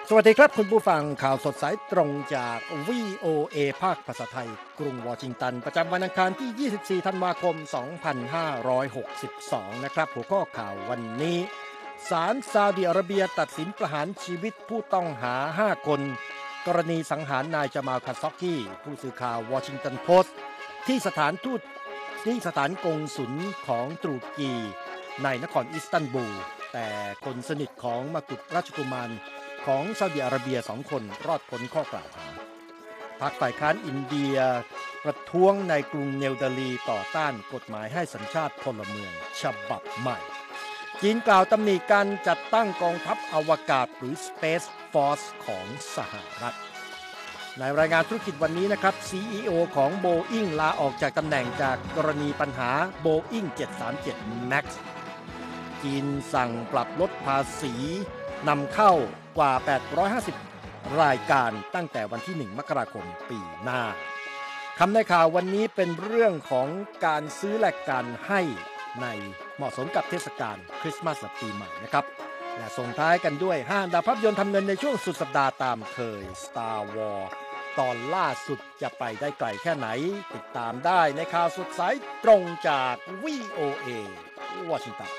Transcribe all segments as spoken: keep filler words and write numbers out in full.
สวัสดีครับคุณผู้ฟังข่าวสดสายตรงจาก วี โอ เอ ภาคภาษาไทยกรุงวอชิงตันประจำวันอังคารที่ ยี่สิบสี่ ธันวาคม สองพันห้าร้อยหกสิบสอง นะครับหัวข้อข่าววันนี้ศาลซาอุดิอาระเบียตัดสินประหารชีวิตผู้ต้องหา ห้า คนกรณีสังหารนายจามาล คาช็อกกีผู้สื่อข่าววอชิงตันโพสต์ที่สถานทูตที่สถานกงสุลของตุรกีในนครอิสตันบูลแต่คนสนิทของมกุฎราชกุมารของซาอุดิอาระเบียสองคนรอดพ้นข้อกล่าวหาพรรคฝ่ายค้านอินเดียประท้วงในกรุงเนวเดลีต่อต้านกฎหมายให้สัญชาติพลเมืองฉบับใหม่จีนกล่าวตำหนิการจัดตั้งกองทัพอวกาศหรือ Space Force ของสหรัฐในรายงานธุรกิจวันนี้นะครับ ซี อี โอ ของ Boeing ลาออกจากตำแหน่งจากกรณีปัญหา Boeing เจ็ดสามเจ็ด แม็กซ์ จีนสั่งปรับลดภาษีนำเข้ากว่า แปดร้อยห้าสิบ รายการตั้งแต่วันที่ หนึ่ง มกราคมปีหน้าคำในข่าววันนี้เป็นเรื่องของการซื้อและการให้ในเหมาะสมกับเทศกาลคริสต์มาสและปีใหม่นะครับและส่งท้ายกันด้วยห้าอันดับภาพยนตร์ทำเงินในช่วงสุดสัปดาห์ตามเคย Star Wars ตอนล่าสุดจะไปได้ไกลแค่ไหนติดตามได้ในข่าวสดสายตรงจาก วี โอ เอ วอชิงตัน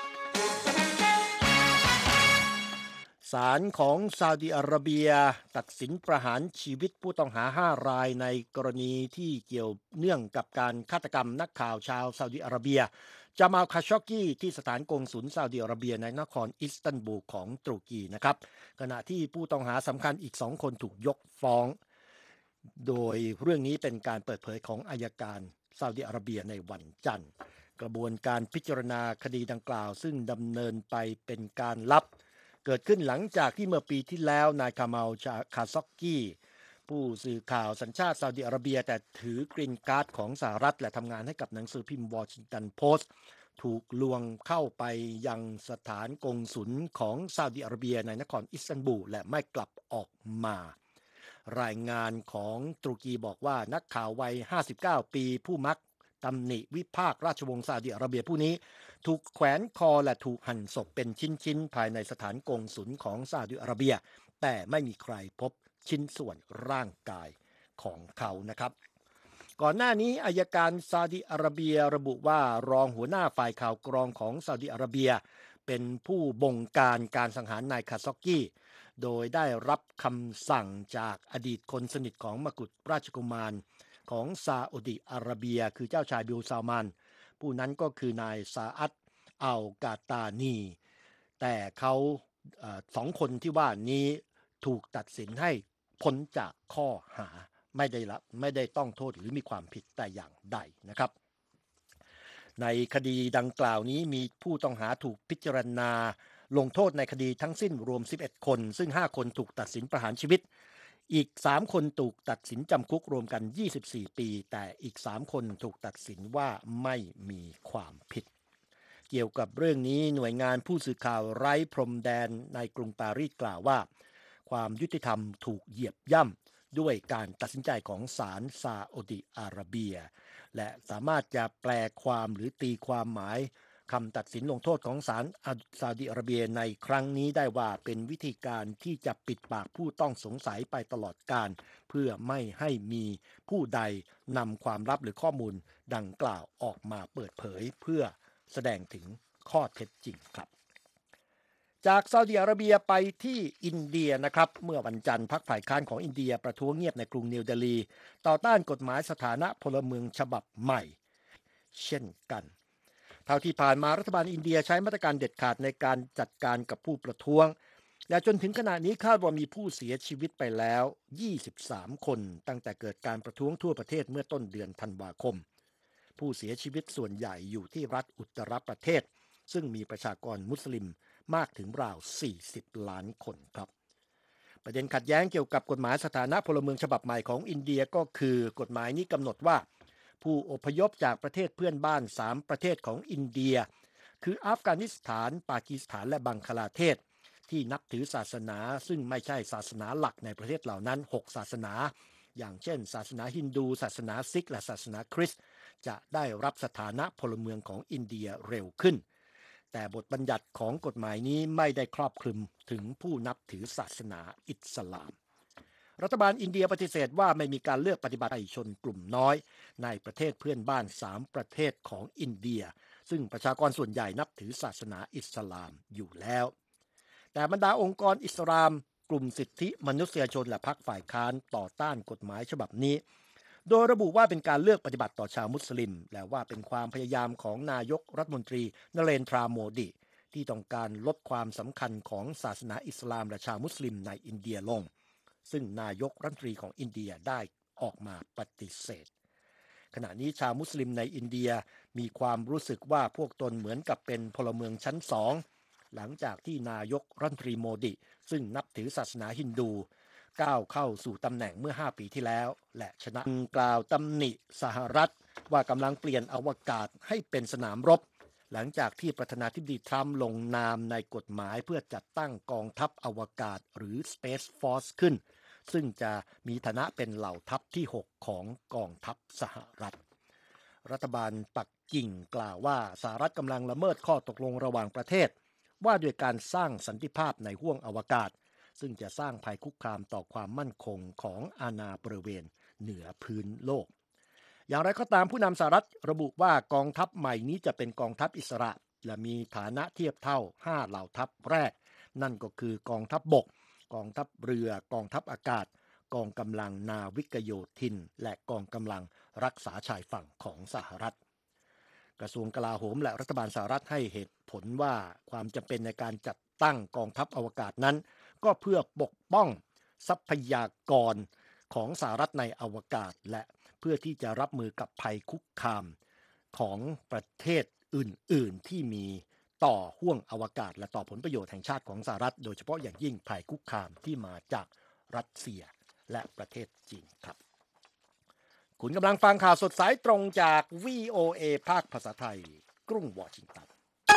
ศาลของซาอุดิอาระเบียตัดสินประหารชีวิตผู้ต้องหาห้ารายในกรณีที่เกี่ยวเนื่องกับการฆาตกรรมนักข่าวชาวซาอุดิอาระเบียจามาล คาช็อกกีที่สถานกงสุลซาอุดิอาระเบียในนครอิสตันบูลของตุรกีนะครับขณะที่ผู้ต้องหาสำคัญอีกสองคนถูกยกฟ้องโดยเรื่องนี้เป็นการเปิดเผยของอัยการซาอุดิอาระเบียในวันจันทร์กระบวนการพิจารณาคดีดังกล่าวซึ่งดำเนินไปเป็นการลับเกิดขึ้นหลังจากที่เมื่อปีที่แล้วนายคามาล คาซ็อกกีผู้สื่อข่าวสัญชาติซาอุดิอาระเบียแต่ถือกรีนการ์ดของสหรัฐและทำงานให้กับหนังสือพิมพ์วอชิงตันโพสต์ถูกลวงเข้าไปยังสถานกงสุลของซาอุดิอาระเบียในนครอิสตันบูลและไม่กลับออกมารายงานของตุรกีบอกว่านักข่าววัยห้าสิบเก้าปีผู้มักตำหนิวิพากษ์ราชวงศ์ซาอุดิอาระเบียผู้นี้ถูกแขวนคอและถูกหั่นศพเป็นชิ้นๆภายในสถานกงสุลของซาอุดิอาระเบียแต่ไม่มีใครพบชิ้นส่วนร่างกายของเขานะครับก่อนหน้านี้อัยการซาอุดิอาระเบียระบุว่ารองหัวหน้าฝ่ายข่าวกรองของซาอุดิอาระเบียเป็นผู้บงการการสังหารนายคาซ็อกกีโดยได้รับคำสั่งจากอดีตคนสนิทของมกุฎราชกุมารของซาอุดิอาระเบียคือเจ้าชายบิลซาลมานผู้นั้นก็คือนายซาอัดอัลกาตานีแต่เขาเอ่อสองคนที่ว่านี้ถูกตัดสินให้พ้นจากข้อหาไม่ได้รับไม่ได้ต้องโทษหรือมีความผิดแต่อย่างใดนะครับในคดีดังกล่าวนี้มีผู้ต้องหาถูกพิจารณาลงโทษในคดีทั้งสิ้นรวมสิบเอ็ดคนซึ่งห้าคนถูกตัดสินประหารชีวิตอีกสามคนถูกตัดสินจำคุกรวมกันยี่สิบสี่ปีแต่อีกสามคนถูกตัดสินว่าไม่มีความผิดเกี่ยวกับเรื่องนี้หน่วยงานผู้สื่อข่าวไร้พรมแดนในกรุงปารีสกล่าวว่าความยุติธรรมถูกเหยียบย่ำด้วยการตัดสินใจของศาลซาอุดิอาระเบียและสามารถจะแปลความหรือตีความหมายคำตัดสินลงโทษของศาลซาอุดิอาระเบียในครั้งนี้ได้ว่าเป็นวิธีการที่จะปิดปากผู้ต้องสงสัยไปตลอดกาลเพื่อไม่ให้มีผู้ใดนำความลับหรือข้อมูลดังกล่าวออกมาเปิดเผยเพื่อแสดงถึงข้อเท็จจริงครับจากซาอุดิอาระเบียไปที่อินเดียนะครับเมื่อวันจันทร์พรรคฝ่ายค้านของอินเดียประท้วงเงียบในกรุงนิวเดลีต่อต้านกฎหมายสถานะพลเมืองฉบับใหม่เช่นกันเท่าที่ผ่านมารัฐบาลอินเดียใช้มาตรการเด็ดขาดในการจัดการกับผู้ประท้วงและจนถึงขณะนี้คาดว่ามีผู้เสียชีวิตไปแล้วยี่สิบสามคนตั้งแต่เกิดการประท้วงทั่วประเทศเมื่อต้นเดือนธันวาคมผู้เสียชีวิตส่วนใหญ่อยู่ที่รัฐอุตตรประเทศซึ่งมีประชากรมุสลิมมากถึงราวสี่สิบล้านคนครับประเด็นขัดแย้งเกี่ยวกับกฎหมายสถานะพลเมืองฉบับใหม่ของอินเดียก็คือกฎหมายนี้กำหนดว่าผู้อพยพจากประเทศเพื่อนบ้านสามประเทศของอินเดียคืออัฟกานิสถานปากีสถานและบังคลาเทศที่นับถือศาสนาซึ่งไม่ใช่ศาสนาหลักในประเทศเหล่านั้นหกศาสนาอย่างเช่นศาสนาฮินดูศาสนาซิกและศาสนาคริสต์จะได้รับสถานะพลเมืองของอินเดียเร็วขึ้นแต่บทบัญญัติของกฎหมายนี้ไม่ได้ครอบคลุมถึงผู้นับถือศาสนาอิสลามรัฐบาลอินเดียปฏิเสธว่าไม่มีการเลือกปฏิบัติชนกลุ่มน้อยในประเทศเพื่อนบ้านสามประเทศของอินเดียซึ่งประชากรส่วนใหญ่นับถือศาสนาอิสลามอยู่แล้วแต่บรรดาองค์กรอิสลามกลุ่มสิทธิมนุษยชนและพรรคฝ่ายค้านต่อต้านกฎหมายฉบับนี้โดยระบุว่าเป็นการเลือกปฏิบัติต่อชาวมุสลิมและว่าเป็นความพยายามของนายกรัฐมนตรีนเรนทราโมดีที่ต้องการลดความสำคัญของศาสนาอิสลามและชาวมุสลิมในอินเดียลงซึ่งนายกรัฐมนตรีของอินเดียได้ออกมาปฏิเสธขณะนี้ชาวมุสลิมในอินเดียมีความรู้สึกว่าพวกตนเหมือนกับเป็นพลเมืองชั้นสองหลังจากที่นายกรัฐมนตรีโมดีซึ่งนับถือศาสนาฮินดูก้าวเข้าสู่ตำแหน่งเมื่อห้าปีที่แล้วและชนะกล่าวตำหนิสหรัฐว่ากำลังเปลี่ยนอวกาศให้เป็นสนามรบหลังจากที่ประธานาธิบดีทรัมป์ลงนามในกฎหมายเพื่อจัดตั้งกองทัพอวกาศหรือ Space Force ขึ้นซึ่งจะมีฐานะเป็นเหล่าทัพที่หกของกองทัพสหรัฐรัฐบาลปักกิ่งกล่าวว่าสหรัฐกำลังละเมิดข้อตกลงระหว่างประเทศว่าด้วยการสร้างสันติภาพในห้วงอวกาศซึ่งจะสร้างภัยคุกคามต่อความมั่นคงของอาณาบริเวณเหนือพื้นโลกอย่างไรก็ตามผู้นำสหรัฐระบุว่ากองทัพใหม่นี้จะเป็นกองทัพอิสระและมีฐานะเทียบเท่าห้าเหล่าทัพแรกนั่นก็คือกองทัพบกกองทัพเรือกองทัพอากาศกองกำลังนาวิกโยธินและกองกำลังรักษาชายฝั่งของสหรัฐกระทรวงกลาโหมและรัฐบาลสหรัฐให้เหตุผลว่าความจำเป็นในการจัดตั้งกองทัพอวกาศนั้นก็เพื่อปกป้องทรัพยากรของสหรัฐในอวกาศและเพื่อที่จะรับมือกับภัยคุกคามของประเทศอื่นๆที่มีต่อห้วงอวกาศและต่อผลประโยชน์แห่งชาติของสหรัฐโดยเฉพาะอย่างยิ่งภัยคุกคามที่มาจากรัสเซียและประเทศจีนครับคุณกำลังฟังข่าวสดสายตรงจาก วี โอ เอ ภาคภาษาไทยกรุงวอชิงตัน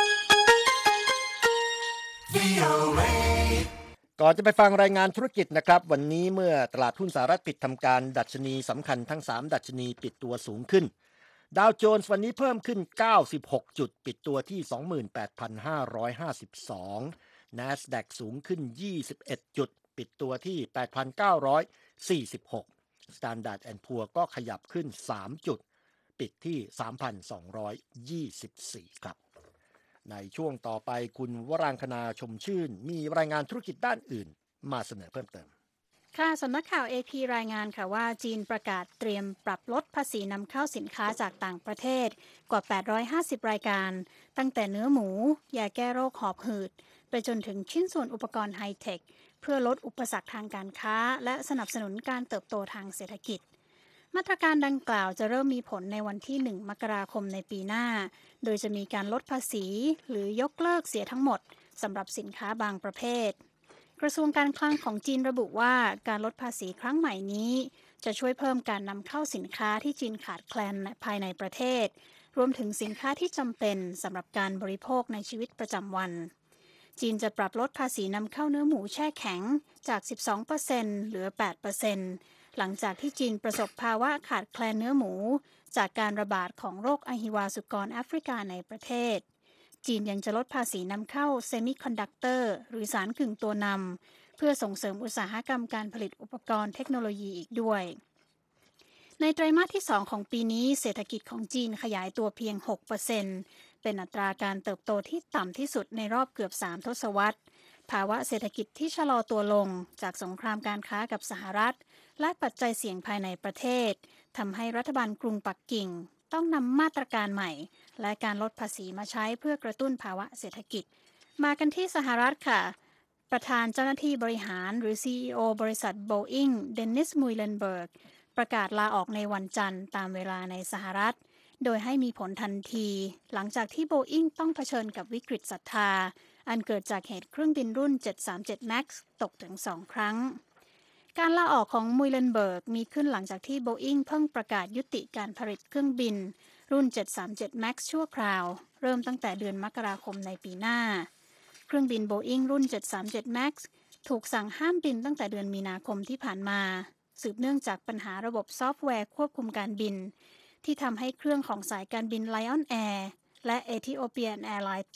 ก่อนจะไปฟังรายงานธุรกิจนะครับวันนี้เมื่อตลาดหุ้นสหรัฐปิดทำการดัชนีสำคัญทั้งสามดัชนีปิดตัวสูงขึ้นดาวโจนส์วันนี้เพิ่มขึ้นเก้าสิบหกจุดปิดตัวที่ สองหมื่นแปดพันห้าร้อยห้าสิบสอง NASDAQ สูงขึ้นยี่สิบเอ็ดจุดปิดตัวที่ แปดพันเก้าร้อยสี่สิบหก Standard แอนด์ พัวร์ ก็ขยับขึ้นสามจุดปิดที่ สามพันสองร้อยยี่สิบสี่ ครับในช่วงต่อไปคุณวรางคณาชมชื่นมีรายงานธุรกิจด้านอื่นมาเสนอเพิ่มเติมค่ะสำนักข่าว เอ พี รายงานค่ะว่าจีนประกาศเตรียมปรับลดภาษีนำเข้าสินค้าจากต่างประเทศกว่าแปดร้อยห้าสิบรายการตั้งแต่เนื้อหมูยาแก้โรคหอบหืดไปจนถึงชิ้นส่วนอุปกรณ์ไฮเทคเพื่อลดอุปสรรคทางการค้าและสนับสนุนการเติบโตทางเศรษฐกิจมาตรการดังกล่าวจะเริ่มมีผลในวันที่หนึ่งมกราคมในปีหน้าโดยจะมีการลดภาษีหรือยกเลิกเสียทั้งหมดสำหรับสินค้าบางประเภทกระทรวงการคลังของจีนระบุว่าการลดภาษีครั้งใหม่นี้จะช่วยเพิ่มการนำเข้าสินค้าที่จีนขาดแคลนภายในประเทศรวมถึงสินค้าที่จำเป็นสำหรับการบริโภคในชีวิตประจำวันจีนจะปรับลดภาษีนำเข้าเนื้อหมูแช่แข็งจาก สิบสองเปอร์เซ็นต์ เหลือ แปดเปอร์เซ็นต์ หลังจากที่จีนประสบภาวะขาดแคลนเนื้อหมูจากการระบาดของโรคอหิวาสุกรแอฟริกาในประเทศจีนยังจะลดภาษีนำเข้าเซมิคอนดักเตอร์หรือสารกึ่งตัวนำเพื่อส่งเสริมอุตสาหกรรมการผลิตอุปกรณ์เทคโนโลยีอีกด้วยในไตรมาสที่สองของปีนี้เศรษฐกิจของจีนขยายตัวเพียง หกเปอร์เซ็นต์ เป็นอัตราการเติบโตที่ต่ำที่สุดในรอบเกือบสามทศวรรษภาวะเศรษฐกิจที่ชะลอตัวลงจากสงครามการค้ากับสหรัฐและปัจจัยเสี่ยงภายในประเทศทำให้รัฐบาลกรุงปักกิ่งต้องนำมาตรการใหม่และการลดภาษีมาใช้เพื่อกระตุ้นภาวะเศรษฐกิจมากันที่สหรัฐค่ะประธานเจ้าหน้าที่บริหารหรือ ซี อี โอ บริษัท Boeing เดนนิส มุยเลนเบิร์กประกาศลาออกในวันจันทร์ตามเวลาในสหรัฐโดยให้มีผลทันทีหลังจากที่ Boeing ต้องเผชิญกับวิกฤตศรัทธาอันเกิดจากเหตุเครื่องบินรุ่น เจ็ดสามเจ็ด แม็กซ์ ตกถึงสองครั้งการลาออกของมุยเลนเบิร์กมีขึ้นหลังจากที่ Boeing เพิ่งประกาศยุติการผลิตเครื่องบินรุ่น เจ็ดสามเจ็ด แม็กซ์ ชั่วคราวเริ่มตั้งแต่เดือนมกราคมในปีหน้าเครื่องบิน Boeing รุ่น เจ็ดสามเจ็ด แม็กซ์ ถูกสั่งห้ามบินตั้งแต่เดือนมีนาคมที่ผ่านมาสืบเนื่องจากปัญหาระบบซอฟต์แวร์ควบคุมการบินที่ทำให้เครื่องของสายการบิน Lion Air และ Ethiopian Airlines ตก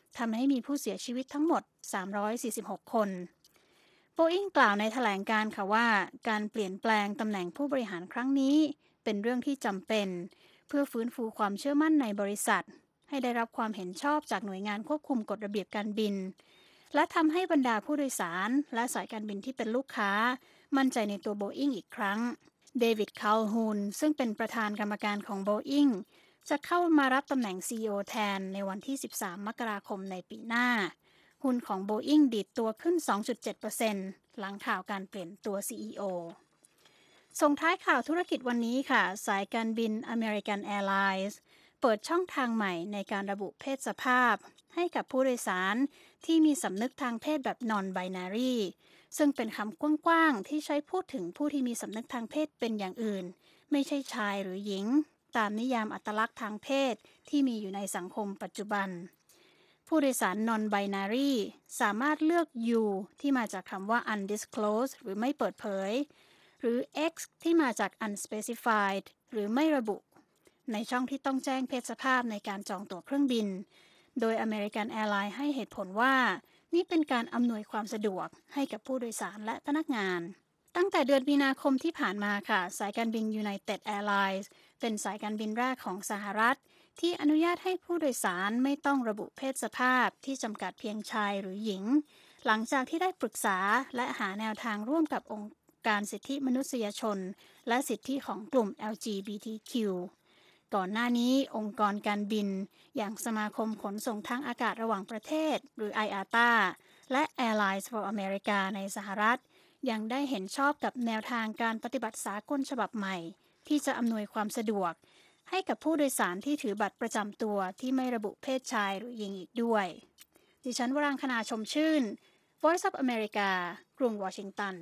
ทำให้มีผู้เสียชีวิตทั้งหมดสามร้อยสี่สิบหกคนโบอิ้งกล่าวในแถลงการณ์ค่ะว่าการเปลี่ยนแปลงตำแหน่งผู้บริหารครั้งนี้เป็นเรื่องที่จำเป็นเพื่อฟื้นฟูความเชื่อมั่นในบริษัทให้ได้รับความเห็นชอบจากหน่วยงานควบคุมกฎระเบียบการบินและทำให้บรรดาผู้โดยสารและสายการบินที่เป็นลูกค้ามั่นใจในตัวโบอิ้งอีกครั้งเดวิด คาลฮูนซึ่งเป็นประธานกรรมการของโบอิ้งจะเข้ามารับตำแหน่ง ซี อี โอ แทนในวันที่สิบสามมกราคมในปีหน้าหุ้นของโบอิ้งดีดตัวขึ้น สองจุดเจ็ดเปอร์เซ็นต์ หลังข่าวการเปลี่ยนตัว ซี อี โอ ส่งท้ายข่าวธุรกิจวันนี้ค่ะสายการบิน American Airlines เปิดช่องทางใหม่ในการระบุเพศสภาพให้กับผู้โดยสารที่มีสำนึกทางเพศแบบ non-binary ซึ่งเป็นคำกว้างๆที่ใช้พูดถึงผู้ที่มีสำนึกทางเพศเป็นอย่างอื่นไม่ใช่ชายหรือหญิงตามนิยามอัตลักษณ์ทางเพศที่มีอยู่ในสังคมปัจจุบันผู้โดยสาร non-binary สามารถเลือก U ที่มาจากคำว่า undisclosed หรือไม่เปิดเผยหรือ X ที่มาจาก unspecified หรือไม่ระบุในช่องที่ต้องแจ้งเพศสภาพในการจองตั๋วเครื่องบินโดย American Airlines ให้เหตุผลว่านี่เป็นการอำนวยความสะดวกให้กับผู้โดยสารและพนักงานตั้งแต่เดือนมีนาคมที่ผ่านมาค่ะสายการบิน United Airlines เป็นสายการบินแรกของสหรัฐที่อนุญาตให้ผู้โดยสารไม่ต้องระบุเพศสภาพที่จำกัดเพียงชายหรือหญิงหลังจากที่ได้ปรึกษาและหาแนวทางร่วมกับองค์การสิทธิมนุษยชนและสิทธิของกลุ่ม แอล จี บี ที คิว ก่อนหน้านี้องค์กรการบินอย่างสมาคมขนส่งทางอากาศระหว่างประเทศหรือ ไอ เอ ที เอ และ Airlines for America ในสหรัฐยังได้เห็นชอบกับแนวทางการปฏิบัติสากลฉบับใหม่ที่จะอำนวยความสะดวกให้กับผู้โดยสารที่ถือบัตรประจำตัวที่ไม่ระบุเพศชายหรือหญิงอีกด้วยดิฉันวรังคณาชมชื่น Voice of America กรุงวอชิงตัน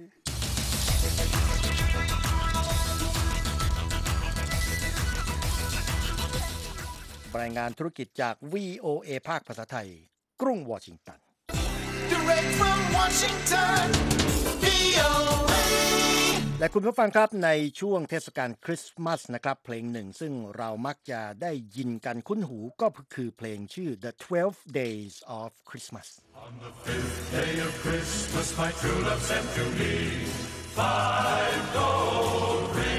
รายงานธุรกิจจาก วี โอ เอ ภาคภาษาไทยกรุงวอชิงตัน Direct from Washington วี โอ เอและคุณผู้ฟังครับในช่วงเทศกาลคริสต์มาสนะครับเพลงหนึ่งซึ่งเรามักจะได้ยินกันคุ้นหูก็คือเพลงชื่อ The twelve Days of Christmas On the fifth day of Christmas my true love sent to me five gold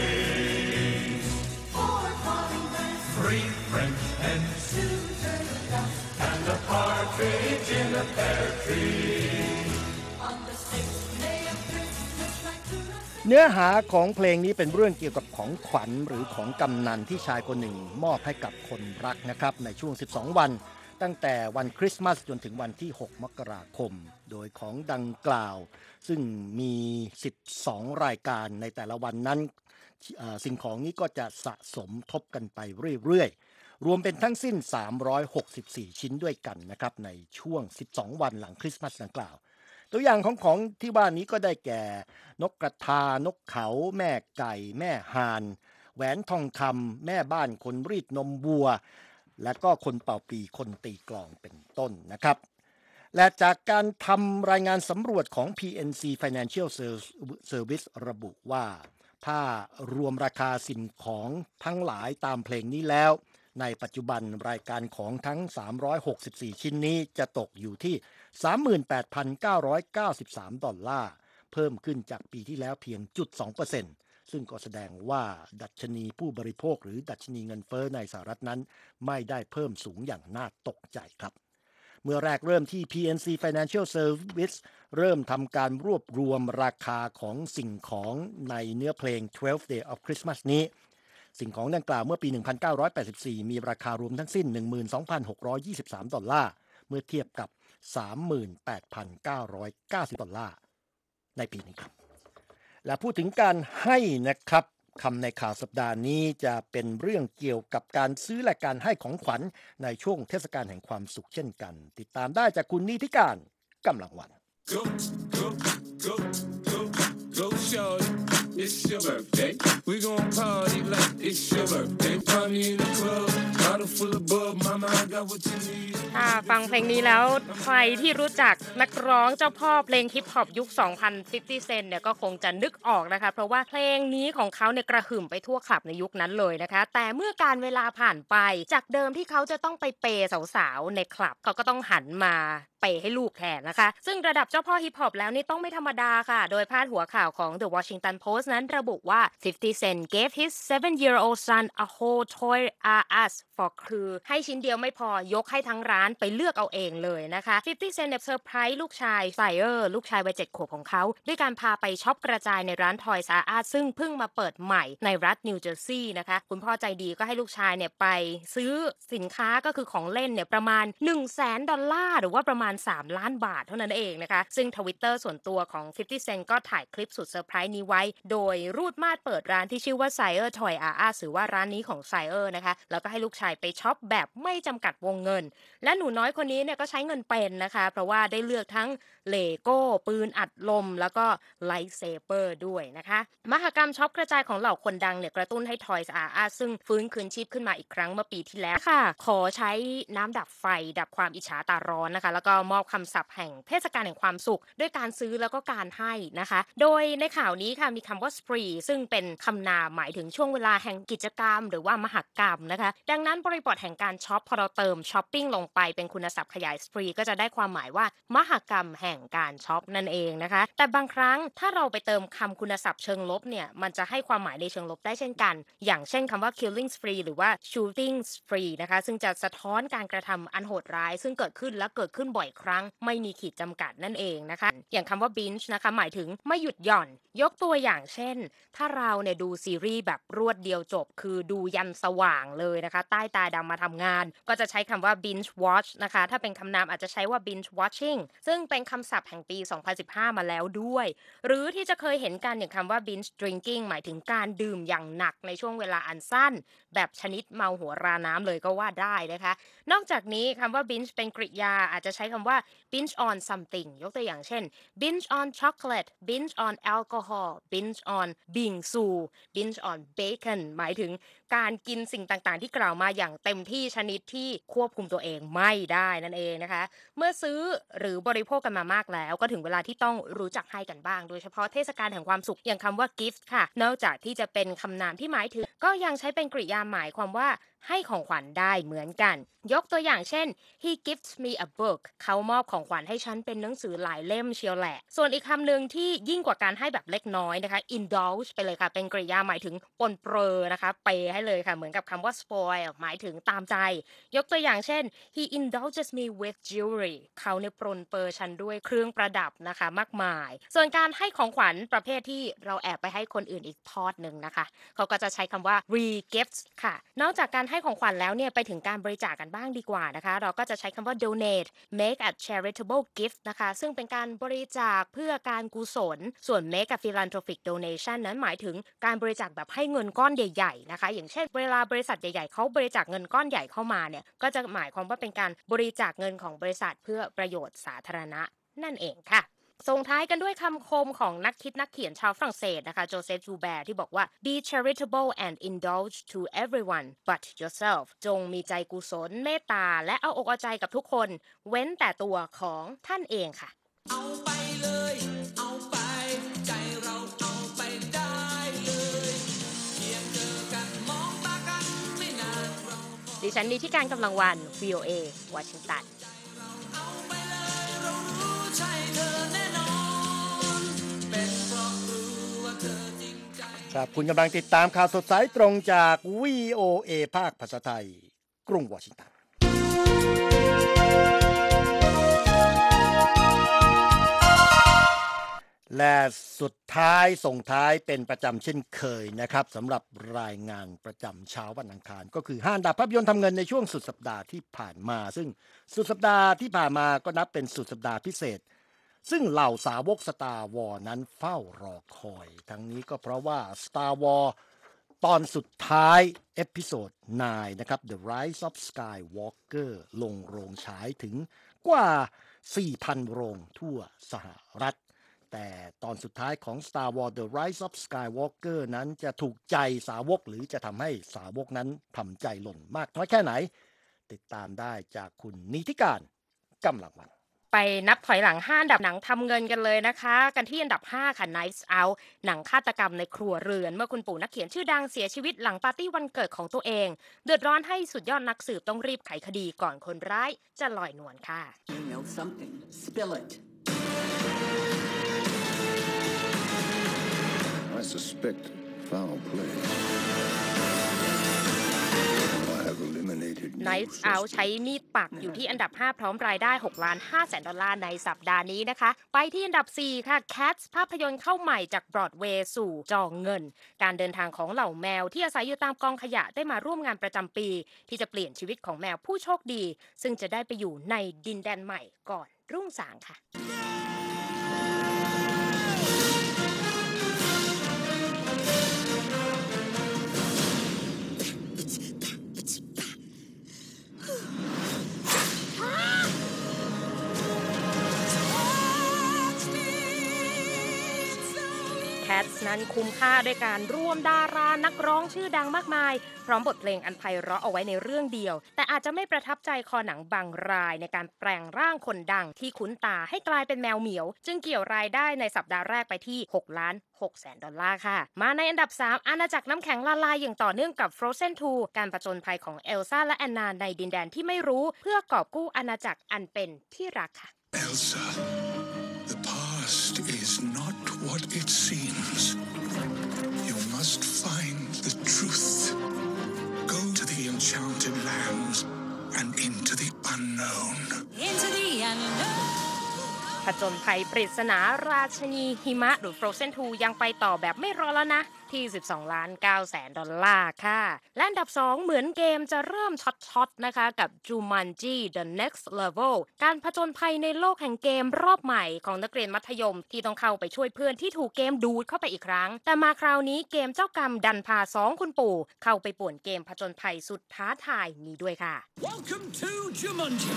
rings four calling birds three French hens two turtle doves and a partridge in a pear tree on the sixth day of Christmas my true love sent เนื้อหาของเพลงนี้เป็นเรื่องเกี่ยวกับของขวัญหรือของกำนันที่ชายคนหนึ่งมอบให้กับคนรักนะครับในช่วงสิบสองวันตั้งแต่วันคริสต์มาสจนถึงวันที่หกมกราคมโดยของดังกล่าวซึ่งมีสิบสองรายการในแต่ละวันนั้นสิ่งของนี้ก็จะสะสมทบกันไปเรื่อยๆรวมเป็นทั้งสิ้นสามร้อยหกสิบสี่ชิ้นด้วยกันนะครับในช่วงสิบสองวันหลังคริสต์มาสดังกล่าวตัวอย่างของของที่ว่านี้ก็ได้แก่นกกระทานกเขาแม่ไก่แม่ห่านแหวนทองคำแม่บ้านคนรีดนมวัวและก็คนเป่าปีคนตีกลองเป็นต้นนะครับและจากการทำรายงานสำรวจของ พี เอ็น ซี Financial Service ระบุว่าถ้ารวมราคาสิ่งของทั้งหลายตามเพลงนี้แล้วในปัจจุบันรายการของทั้งสามร้อยหกสิบสี่ชิ้นนี้จะตกอยู่ที่ สามหมื่นแปดพันเก้าร้อยเก้าสิบสาม ดอลลาร์เพิ่มขึ้นจากปีที่แล้วเพียง จุดสองเปอร์เซ็นต์ ซึ่งก็แสดงว่าดัชนีผู้บริโภคหรือดัชนีเงินเฟ้อในสหรัฐนั้นไม่ได้เพิ่มสูงอย่างน่าตกใจครับเมื่อแรกเริ่มที่ พี เอ็น ซี Financial Service เริ่มทำการรวบรวมราคาของสิ่งของในเนื้อเพลง twelve Days of Christmas นี้สิ่งของดังกล่าวเมื่อปี หนึ่งพันเก้าร้อยแปดสิบสี่ มีราคารวมทั้งสิ้น หนึ่งหมื่นสองพันหกร้อยยี่สิบสาม ดอลลาร์เมื่อเทียบกับ สามหมื่นแปดพันเก้าร้อยเก้าสิบ ดอลลาร์ในปีนี้ครับและพูดถึงการให้นะครับคำในข่าวสัปดาห์นี้จะเป็นเรื่องเกี่ยวกับการซื้อและการให้ของขวัญในช่วงเทศกาลแห่งความสุขเช่นกันติดตามได้จากคุณนิติการกำลังวัน Go, go, go, go, go, shorty. It's your birthday. We gon' party like it's your birthday. Party in the club, bottle full of bub, my Mama, I got what you need. ค่ะฟังเพลงนี้แล้วใครที่รู้จักนักร้องเจ้าพ่อเพลงฮิปฮอปยุค สองพัน ห้าสิบ Cent เนี่ยก็คงจะนึกออกนะคะเพราะว่าเพลงนี้ของเขาเนี่ยกระหึ่มไปทั่วคลับในยุคนั้นเลยนะคะแต่เมื่อการเวลาผ่านไปจากเดิมที่เขาจะต้องไปเปย์สาวๆในคลับเขาก็ต้องหันมาเปย์ให้ลูกแทนนะคะซึ่งระดับเจ้าพ่อฮิปฮอปแล้วนี่ต้องไม่ธรรมดาค่ะโดยพาดหัวข่าวของ The Washington Post นั้นระบุว่า fifty Cent gave his seven-year-old son a whole Toys R Us for คือให้ชิ้นเดียวไม่พอยกให้ทั้งร้านไปเลือกเอาเองเลยนะคะ fifty Cent เนี่ยเซอร์ไพรส์ลูกชายไซเออร์ลูกชายวัยเจ็ดขวบของเขาด้วยการพาไปช็อปกระจายในร้าน Toys R Us ซึ่งเพิ่งมาเปิดใหม่ในรัฐนิวเจอร์ซีย์นะคะคุณพ่อใจดีก็ให้ลูกชายเนี่ยไปซื้อสินค้าก็คือของเล่นเนี่ยประมาณ หนึ่งแสน ดอลลาร์หรือว่าประมาณสามล้านบาทเท่านั้นเองนะคะซึ่ง Twitter ส่วนตัวของfifty Cent ก็ถ่ายคลิปสุดเซอร์ไพรส์นี้ไว้โดยรูดมาดเปิดร้านที่ชื่อว่า Sire Toy R Us หรือว่าร้านนี้ของ Sire นะคะแล้วก็ให้ลูกชายไปช็อปแบบไม่จำกัดวงเงินและหนูน้อยคนนี้เนี่ยก็ใช้เงินเป็นนะคะเพราะว่าได้เลือกทั้งเลโก้ปืนอัดลมแล้วก็ไลท์เซเบอร์ด้วยนะคะมหกรรมช็อปกระจายของเหล่าคนดังเนี่ยกระตุ้นให้ Toys R Us ซึ่งฟื้นคืนชีพขึ้นมาอีกครั้งเมื่อปีที่แล้วค่ะขอใช้น้ำดับไฟดับความอิจฉาตาร้อนนะคะแล้วก็มอบคำศัพท์แห่งเทศกาลแห่งความสุขด้วยการซื้อแล้วก็การให้นะคะโดยในข่าวนี้ค่ะมีคำว่า spree ซึ่งเป็นคำนามหมายถึงช่วงเวลาแห่งกิจกรรมหรือว่ามหกรรมนะคะดังนั้นบริบทแห่งการช็อปพอเราเติมช้อปปิ้งลงไปเป็นคุณศัพท์ขยาย spree ก็จะได้ความหมายว่ามหกรรมแห่งการช็อปนั่นเองนะคะแต่บางครั้งถ้าเราไปเติมคำคุณศัพท์เชิงลบเนี่ยมันจะให้ความหมายในเชิงลบได้เช่นกันอย่างเช่นคำว่า killing spree หรือว่า shooting spree นะคะซึ่งจะสะท้อนการกระทำอันโหดร้ายซึ่งเกิดขึ้นและเกิดขึ้นบ่อยครั้งไม่มีขีดจำกัดนั่นเองนะคะอย่างคำว่า binge นะคะหมายถึงไม่หยุดหย่อนยกตัวอย่างเช่นถ้าเราเนี่ยดูซีรีส์แบบรวดเดียวจบคือดูยันสว่างเลยนะคะใต้ตาดำมาทำงานก็จะใช้คำว่า binge watch นะคะถ้าเป็นคำนามอาจจะใช้ว่า binge watching ซึ่งเป็นคำศัพท์แห่งปี สองพันสิบห้า มาแล้วด้วยหรือที่จะเคยเห็นกันอย่างคำว่า binge drinking หมายถึงการดื่มอย่างหนักในช่วงเวลาอันสั้นแบบชนิดเมาหัวราน้ำเลยก็ว่าได้นะคะนอกจากนี้คำว่า binge เป็นกริยาอาจจะใช้คำว่า binge on something ยกตัวอย่างเช่น binge on chocolate binge on alcohol binge on bingsu binge on bacon หมายถึงการกินสิ่งต่างๆที่กล่าวมาอย่างเต็มที่ชนิดที่ควบคุมตัวเองไม่ได้นั่นเองนะคะเมื่อซื้อหรือบริโภคกันมามากแล้วก็ถึงเวลาที่ต้องรู้จักให้กันบ้างโดยเฉพาะเทศกาลแห่งความสุขอย่างคำว่า gift ค่ะนอกจากที่จะเป็นคำนามที่หมายถึงก็ยังใช้เป็นกริยาหมายความว่าให้ของขวัญได้เหมือนกันยกตัวอย่างเช่น he gives me a book เขามอบของขวัญให้ฉันเป็นหนังสือหลายเล่มเชียวแหละส่วนอีกคำหนึ่งที่ยิ่งกว่าการให้แบบเล็กน้อยนะคะ indulge ไปเลยค่ะเป็นกริยาหมายถึงปนเปรอนะคะเปย์ให้เลยค่ะเหมือนกับคำว่า spoil หมายถึงตามใจยกตัวอย่างเช่น he indulges me with jewelry เขาเนี่ยปรนเปรอฉันด้วยเครื่องประดับนะคะมากมายส่วนการให้ของขวัญประเภทที่เราแอบไปให้คนอื่นอีกทอดหนึ่งนะคะเขาก็จะใช้คำว่า re-gifts ค่ะนอกจากการให้ของขวัญแล้วเนี่ยไปถึงการบริจาคกันบ้างดีกว่านะคะเราก็จะใช้คำว่า donate make a charitable gift นะคะซึ่งเป็นการบริจาคเพื่อการกุศลส่วน make a philanthropic donation นั้นหมายถึงการบริจาคแบบให้เงินก้อนใหญ่ๆนะคะอย่างเช่นเวลาบริษัทใหญ่ๆเขาบริจาคเงินก้อนใหญ่เข้ามาเนี่ยก็จะหมายความว่าเป็นการบริจาคเงินของบริษัทเพื่อประโยชน์สาธารณะนั่นเองค่ะส่งท้ายกันด้วยคำคมของนักคิดนักเขียนชาวฝรั่งเศสนะคะโจเซฟ จูแบร์ที่บอกว่า be charitable and indulge to everyone but yourself จงมีใจกุศลเมตตาและเอาอกเอาใจกับทุกคนเว้นแต่ตัวของท่านเองค่ะเอาไปเลยเอาไปใจเราเอาไปได้เลยเพียงเจอกันมองตากันไม่นานเราดิฉันนิติการกำลังวัน วี โอ เอ วอชิงตันเอาไปเลยเรารู้ใช่เธอแน่นอนเป็นเพราะรู้ว่าเธอจริงใจครับคุณกำลังติดตามข่าวสดสายตรงจาก วี โอ เอ ภาคภาษาไทยกรุงวอชิงตันและสุดท้ายส่งท้ายเป็นประจำเช่นเคยนะครับสำหรับรายงานประจำเช้าวันอังคารก็คือห้าอันดับภาพยนตร์ทำเงินในช่วงสุดสัปดาห์ที่ผ่านมาซึ่งสุดสัปดาห์ที่ผ่านมาก็นับเป็นสุดสัปดาห์พิเศษซึ่งเหล่าสาวก Star Wars นั้นเฝ้ารอคอยทั้งนี้ก็เพราะว่า Star Wars ตอนสุดท้ายเอพิโซดไนน์นะครับ The Rise of Skywalker ลงโรงฉายถึงกว่า สี่พัน โรงทั่วสหรัฐแต่ตอนสุดท้ายของ Star Wars The Rise of Skywalker นั้นจะถูกใจสาวกหรือจะทำให้สาวกนั้นทำใจหล่นมากน้อยแค่ไหนติดตามได้จากคุณนิติการกำลังวันไปนับถอยหลังห้าอันดับหนังทำเงินกันเลยนะคะกันที่อันดับห้าค่ะ Knives Out หนังฆาตกรรมในครัวเรือนเมื่อคุณปู่นักเขียนชื่อดังเสียชีวิตหลังปาร์ตี้วันเกิดของตัวเองเดือดร้อนให้สุดยอดนักสืบต้องรีบไขคดีก่อนคนร้ายจะลอยนวลค่ะ You know something. Spill it. I suspect foul play. Knives Out ใช้มีดปักอยู่ที่อันดับห้าพร้อมรายได้หกล้านห้าแสนดอลลาร์ในสัปดาห์นี้นะคะไปที่อันดับสี่ค่ะ Cats ภาพยนตร์เข้าใหม่จาก Broadway สู่จอเงินการเดินทางของเหล่าแมวที่อาศัยอยู่ตามกองขยะได้มาร่วมงานประจำปีที่จะเปลี่ยนชีวิตของแมวผู้โชคดีซึ่งจะได้ไปอยู่ในดินแดนใหม่ก่อนรุ่งสางค่ะCats นั้นคุ้มค่าด้วยการร่วมดารานักร้องชื่อดังมากมายพร้อมบทเพลงอันไพเราะเอาไว้ในเรื่องเดียวแต่อาจจะไม่ประทับใจคอหนังบางรายในการแปลงร่างคนดังที่คุ้นตาให้กลายเป็นแมวเหมียวจึงเกี่ยวรายได้ในสัปดาห์แรกไปที่หกล้านหกแสนดอลลาร์ค่ะมาในอันดับสามอาณาจักรน้ำแข็งละลายอย่างต่อเนื่องกับ Frozen ทูการผจญภัยของเอลซ่าและแอนนาในดินแดนที่ไม่รู้เพื่อกอบกู้อาณาจักรอันเป็นที่รักค่ะ Elsa, the past is not what it seems. You must find the truth. Go to the enchanted lands and into the unknown. Into the unknown. ผจญภัยปริศนาราชนีหิมะหรือ Frozen ทูยังไปต่อแบบไม่รอแล้วนะที่สิบสองล้านเก้าแสนดอลลาร์ค่ะและอันดับสองเหมือนเกมจะเริ่มช็อตๆนะคะกับ Jumanji The Next Level การผจญภัยในโลกแห่งเกมรอบใหม่ของนักเรียนมัธยมที่ต้องเข้าไปช่วยเพื่อนที่ถูกเกมดูดเข้าไปอีกครั้งแต่มาคราวนี้เกมเจ้ากรรมดันพาสองคุณปู่เข้าไปป่วนเกมผจญภัยสุดท้าทายนี้ด้วยค่ะ Welcome to Jumanji.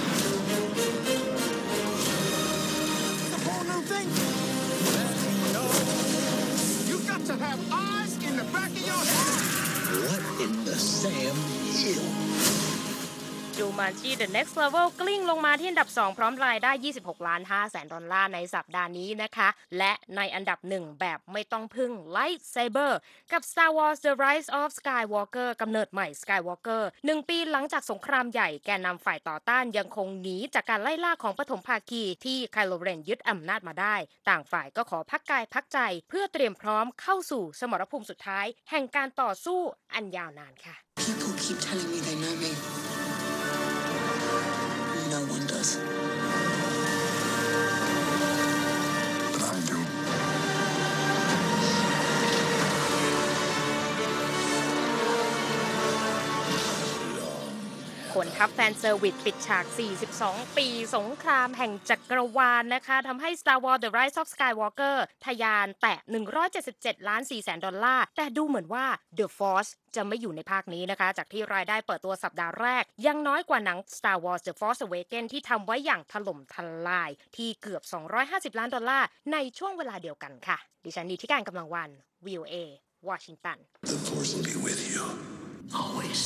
To have eyes in the back of your head. What in the Sam Hill? Jumanji The Next Level กลิ้งลงมาที่อันดับสองพร้อมรายได้ยี่สิบหกล้านห้าแสนดอลลาร์ในสัปดาห์นี้นะคะและในอันดับหนึ่งแบบไม่ต้องพึ่ง Lightsaber กับ Star Wars The Rise of Skywalker กำเนิดใหม่ Skywalker หนึ่งปีหลังจากสงครามใหญ่แกนนำฝ่ายต่อต้านยังคงหนีจากการไล่ล่าของปฐมภาคีที่ไคโลเรนยึดอำนาจมาได้ต่างฝ่ายก็ขอพักกายพักใจเพื่อเตรียมพร้อมเข้าสู่สมรภูมิสุดท้ายแห่งการต่อสู้อันยาวนานค่ะ People keep telling me they know me.No one does. But I do. ขนทัพแฟนเซอร์วิสปิดฉากสี่สิบสองปีสงครามแห่งจักรวาลนะคะทำให้ Star Wars The Rise of Skywalker ทะยานแตะหนึ่งร้อยเจ็ดสิบเจ็ดล้านสี่แสนดอลลาร์แต่ดูเหมือนว่า The Force จะไม่อยู่ในภาคนี้นะคะจากที่รายได้เปิดตัวสัปดาห์แรกยังน้อยกว่าหนัง Star Wars The Force Awakens ที่ทำไว้อย่างถล่มทลายที่เกือบสองร้อยห้าสิบล้านดอลลาร์ในช่วงเวลาเดียวกันค่ะดิฉันนิติการกำลังวัน วี โอ เอ วอชิงตัน The force will be with you. Always.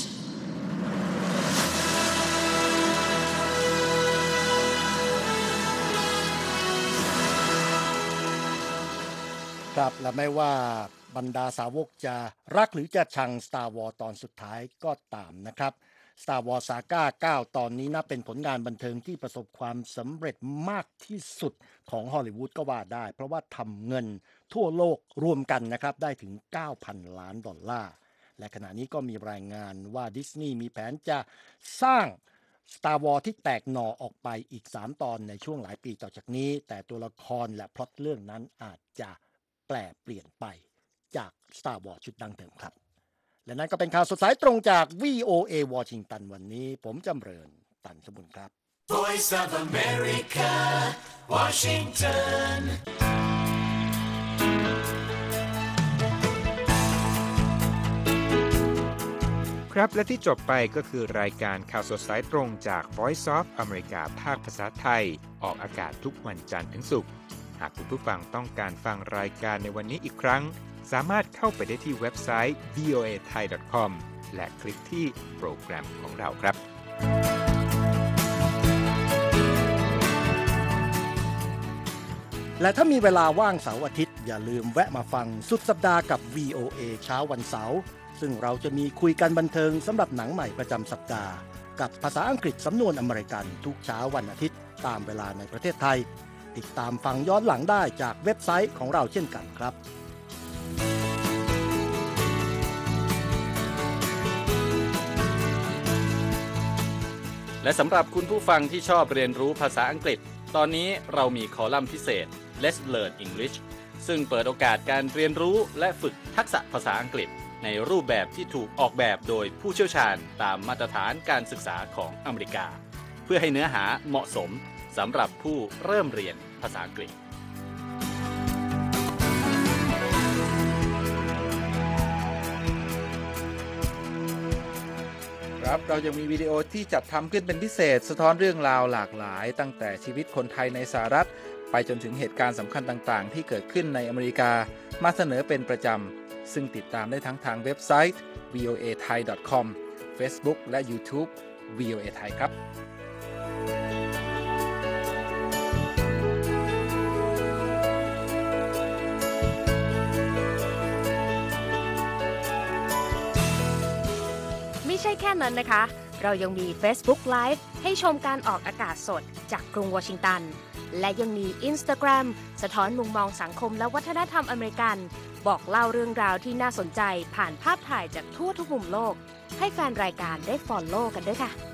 ครับและไม่ว่าบรรดาสาวกจะรักหรือจะชัง Star Wars ตอนสุดท้ายก็ตามนะครับ Star Wars Saga เก้าตอนนี้นับเป็นผลงานบันเทิงที่ประสบความสำเร็จมากที่สุดของฮอลลีวูดก็ว่าได้เพราะว่าทำเงินทั่วโลกรวมกันนะครับได้ถึง เก้าพัน ล้านดอลลาร์และขณะนี้ก็มีรายงานว่าดิสนีย์มีแผนจะสร้าง Star Wars ที่แตกหน่อออกไปอีกสามตอนในช่วงหลายปีต่อจากนี้แต่ตัวละครและพล็อตเรื่องนั้นอาจจะแปลเปลี่ยนไปจาก Star Wars ชุดดังเดิมครับและนั่นก็เป็นข่าวสดสายตรงจาก วี โอ เอ วอชิงตันวันนี้ผมจำเริญตันสมุนครับ Voice of America, Washington. ครับและที่จบไปก็คือรายการข่าวสดสายตรงจาก Voice of America ภาคภาษาไทยออกอากาศทุกวันจันทร์ถึงศุกร์หากคุณผู้ฟังต้องการฟังรายการในวันนี้อีกครั้งสามารถเข้าไปได้ที่เว็บไซต์ วี โอ เอ ไทย ดอท คอม และคลิกที่โปรแกรมของเราครับและถ้ามีเวลาว่างเสาร์อาทิตย์อย่าลืมแวะมาฟังสุดสัปดาห์กับ วี โอ เอ เช้าวันเสาร์ซึ่งเราจะมีคุยกันบันเทิงสำหรับหนังใหม่ประจำสัปดาห์กับภาษาอังกฤษสำนวนอเมริกันทุกเช้าวันอาทิตย์ตามเวลาในประเทศไทยติดตามฟังย้อนหลังได้จากเว็บไซต์ของเราเช่นกันครับและสำหรับคุณผู้ฟังที่ชอบเรียนรู้ภาษาอังกฤษตอนนี้เรามีคอลัมน์พิเศษ Let's Learn English ซึ่งเปิดโอกาสการเรียนรู้และฝึกทักษะภาษาอังกฤษในรูปแบบที่ถูกออกแบบโดยผู้เชี่ยวชาญตามมาตรฐานการศึกษาของอเมริกาเพื่อให้เนื้อหาเหมาะสมสำหรับผู้เริ่มเรียนภาษาอังกฤษครับเรายังมีวิดีโอที่จัดทำขึ้นเป็นพิเศษสะท้อนเรื่องราวหลากหลายตั้งแต่ชีวิตคนไทยในสหรัฐไปจนถึงเหตุการณ์สำคัญต่างๆที่เกิดขึ้นในอเมริกามาเสนอเป็นประจำซึ่งติดตามได้ทั้งทางเว็บไซต์ วี โอ เอ ไทย ดอท คอม Facebook และ YouTube วี โอ เอ ไทยครับไม่ใช่แค่นั้นนะคะ เรายังมี Facebook Live ให้ชมการออกอากาศสดจากกรุงวอชิงตันและยังมี Instagram สะท้อนมุมมองสังคมและวัฒนธรรมอเมริกันบอกเล่าเรื่องราวที่น่าสนใจผ่านภาพถ่ายจากทั่วทุกมุมโลกให้แฟนรายการได้ follow กันด้วยค่ะ